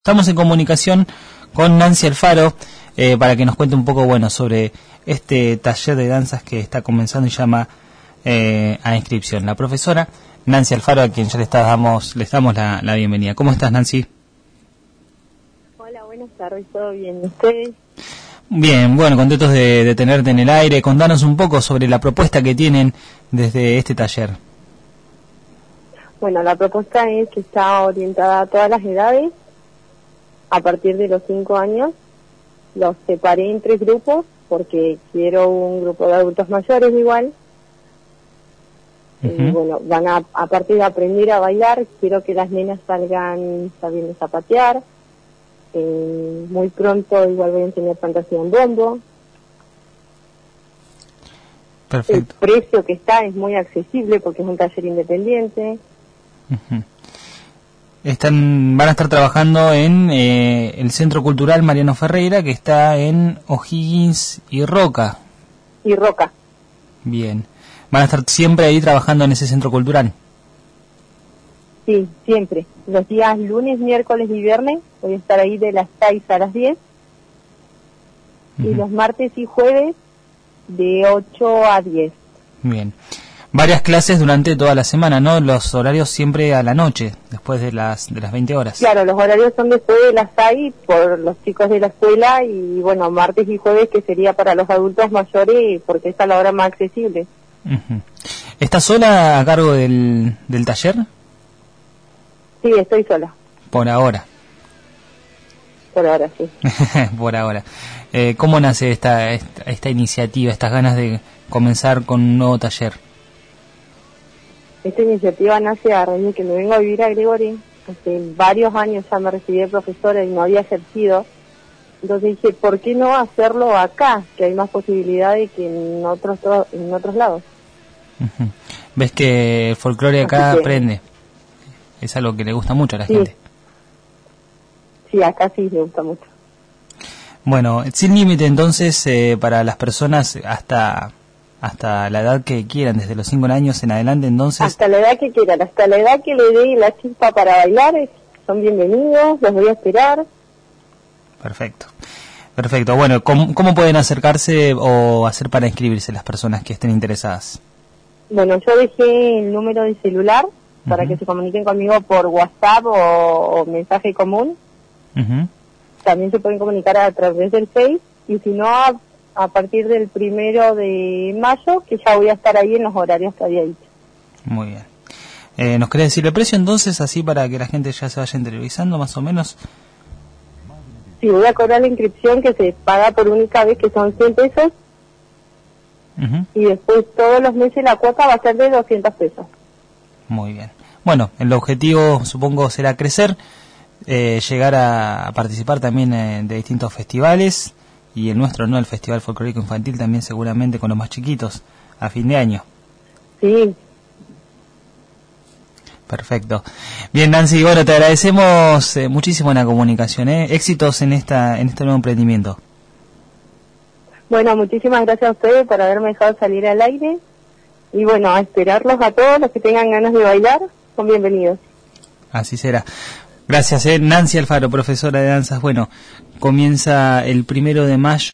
Estamos en comunicación con Nancy Alfaro para que nos cuente un poco, sobre este taller de danzas que está comenzando y llama a inscripción. La profesora Nancy Alfaro, a quien ya les damos la bienvenida. ¿Cómo estás, Nancy? Hola, buenas tardes, ¿todo bien? ¿Y ustedes? Bien, contentos de tenerte en el aire. Contanos un poco sobre la propuesta que tienen desde este taller. Bueno, la propuesta es que está orientada a todas las edades. A partir de los 5 años los separé en 3 grupos porque quiero un grupo de adultos mayores igual. Uh-huh. Van a partir de aprender a bailar, quiero que las nenas salgan sabiendo zapatear. Muy pronto igual voy a enseñar fantasía en bombo. Perfecto. El precio que está es muy accesible porque es un taller independiente. Uh-huh. Van a estar trabajando en el Centro Cultural Mariano Ferreira, que está en O'Higgins y Roca. Y Roca. Bien. ¿Van a estar siempre ahí trabajando en ese centro cultural? Sí, siempre. Los días lunes, miércoles y viernes voy a estar ahí de las 6 a las 10. Uh-huh. Y los martes y jueves de 8 a 10. Bien. Varias clases durante toda la semana, ¿no? Los horarios siempre a la noche, después de las 20 horas. Claro, los horarios son después de las 6 por los chicos de la escuela y, martes y jueves que sería para los adultos mayores porque esa es la hora más accesible. Uh-huh. ¿Estás sola a cargo del taller? Sí, estoy sola. Por ahora. Por ahora, sí. Por ahora. ¿Cómo nace esta iniciativa, estas ganas de comenzar con un nuevo taller? Esta iniciativa nace a raíz de que me vengo a vivir a Gregori. Hace varios años ya me recibí de profesora y no había ejercido. Entonces dije, ¿por qué no hacerlo acá? Que hay más posibilidades que en otros lados. Uh-huh. ¿Ves que el folclore acá aprende? Es algo que le gusta mucho a la gente. Sí, acá sí le gusta mucho. Bueno, sin límite entonces para las personas hasta la edad que quieran, desde los 5 años en adelante, entonces... Hasta la edad que quieran, hasta la edad que le dé la chispa para bailar, son bienvenidos, los voy a esperar. Perfecto. Bueno, ¿cómo pueden acercarse o hacer para inscribirse las personas que estén interesadas? Bueno, yo dejé el número de celular para que se comuniquen conmigo por WhatsApp o mensaje común. Uh-huh. También se pueden comunicar a través del Face y si no... a partir del 1 de mayo, que ya voy a estar ahí en los horarios que había dicho. Muy bien. ¿Nos querés decir el precio entonces, así para que la gente ya se vaya interiorizando más o menos? Sí, voy a cobrar la inscripción que se paga por única vez, que son 100 pesos. Uh-huh. Y después todos los meses la cuota va a ser de 200 pesos. Muy bien. Bueno, el objetivo supongo será crecer, llegar a participar también de distintos festivales. Y el nuestro, ¿no? El Festival Folclórico Infantil también seguramente con los más chiquitos, a fin de año. Sí. Perfecto. Bien, Nancy, te agradecemos muchísimo la comunicación, éxitos en este nuevo emprendimiento. Bueno, muchísimas gracias a ustedes por haberme dejado salir al aire. Y a esperarlos a todos los que tengan ganas de bailar, son bienvenidos. Así será. Gracias, Nancy Alfaro, profesora de danzas. Comienza el 1 de mayo.